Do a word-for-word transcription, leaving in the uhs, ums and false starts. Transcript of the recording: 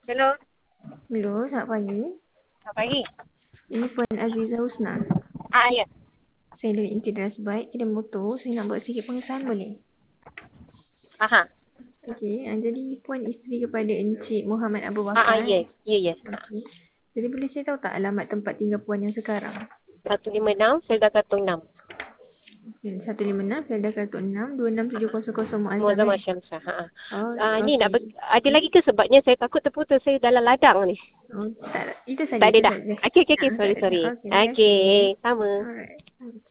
Hello, Hello, selamat pagi. selamat pagi. Ini Puan Aziza Husna. Ah, ya. Saya dari Integrasi Baik, kedai motor. Saya nak buat sikit pengesahan boleh? Aha. Okey, uh, jadi Puan isteri kepada Encik Muhammad Abu Ah, ah, Bakar. ya. Ya, ya. Okey. Jadi boleh saya tahu tak alamat tempat tinggal Puan yang sekarang? satu lima enam, Selda Kartong enam. Okay, satu lima enam, Felda Kartun enam, dua enam tujuh kosong kosong Muazzam Muazzam eh? Syamsah. Ha. Oh, Ah, ni nak ber- okey. ada lagi ke sebabnya saya takut terputus, saya dalam ladang ni. Oh, tak, itu saja, Tak ada itu dah. saja. Okey, okey, okey. Ah, tak Sorry, ada. sorry. Okey, terima kasih. Okey, sama. Alright.